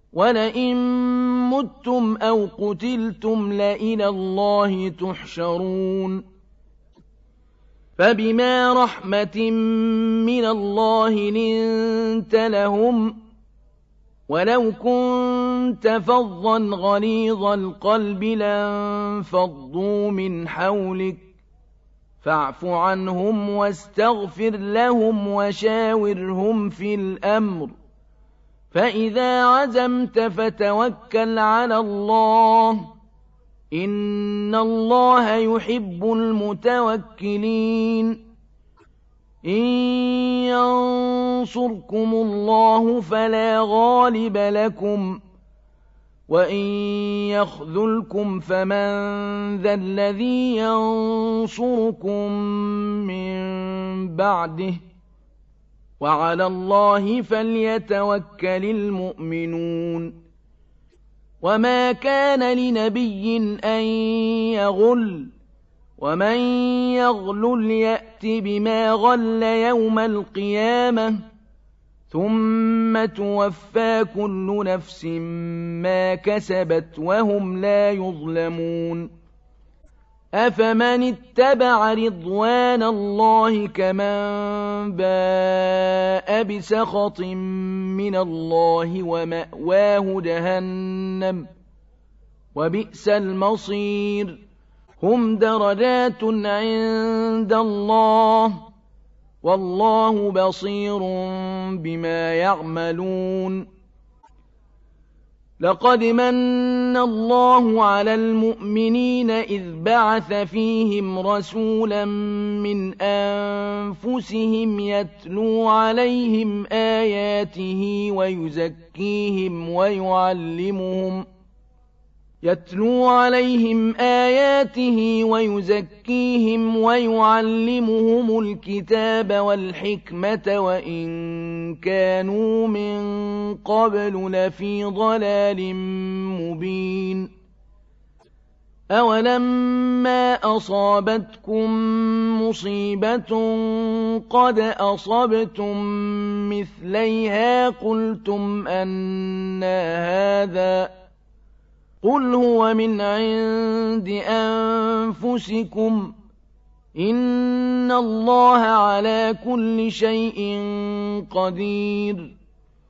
وَلَئِن مُّتُّمْ أَوْ قُتِلْتُمْ لَإِلَى اللَّهِ تُحْشَرُونَ فَبِمَا رَحْمَةٍ مِّنَ اللَّهِ لِنتَ لَهُمْ وَلَوْ كُنتَ فَظًّا غَلِيظَ الْقَلْبِ لَانفَضُّوا مِنْ حَوْلِكَ فَاعْفُ عَنْهُمْ وَاسْتَغْفِرْ لَهُمْ وَشَاوِرْهُمْ فِي الْأَمْرِ فَإِذَا عَزَمْتَ فَتَوَكَّلْ عَلَى اللَّهِ ۚ إِنَّ اللَّهَ يُحِبُّ الْمُتَوَكِّلِينَ إِن يَنصُرْكُمُ اللَّهُ فَلَا غَالِبَ لَكُمْ وَإِن يَخْذُلْكُمْ فَمَن ذَا الَّذِي يَنصُرُكُم مِّن بَعْدِهِ ۗ وَعَلَى اللَّهِ فَلْيَتَوَكَّلِ الْمُؤْمِنُونَ وَمَا كَانَ لِنَبِيٍّ أَن يَغُلَّ وَمَن يَغْلُلْ يَأْتِ بِمَا غَلَّ يَوْمَ الْقِيَامَةِ ثُمَّ تُوَفَّىٰ كُلُّ نَفْسٍ مَّا كَسَبَتْ وَهُمْ لَا يُظْلَمُونَ أَفَمَنِ اتَّبَعَ رِضْوَانَ اللَّهِ كَمَن بَاءَ بِسَخَطٍ مِّنَ اللَّهِ وَمَأْوَاهُ جَهَنَّمُ ۚ وَبِئْسَ الْمَصِيرُ هُمْ دَرَجَاتٌ عِندَ اللَّهِ ۗ وَاللَّهُ بَصِيرٌ بِمَا يَعْمَلُونَ لَقَدْ مَنَّ اللَّهُ عَلَى الْمُؤْمِنِينَ إِذْ بَعَثَ فِيهِمْ رَسُولًا مِّنْ أَنفُسِهِمْ يَتْلُو عَلَيْهِمْ آيَاتِهِ وَيُزَكِّيهِمْ وَيُعَلِّمُهُمُ الْكِتَابَ وَالْحِكْمَةَ وَإِن كَانُوا مِن قَبْلُ لَفِي ضَلَالٍ مُّبِينٍ أَوَلَمَّا أَصَابَتْكُم مُّصِيبَةٌ قَدْ أَصَبْتُم مِّثْلَيْهَا قُلْتُمْ أَنَّىٰ هَٰذَا ۖ قُلْ هُوَ مِنْ عِندِ أَنفُسِكُمْ ۗ إِنَّ اللَّهَ عَلَىٰ كُلِّ شَيْءٍ قَدِيرٌ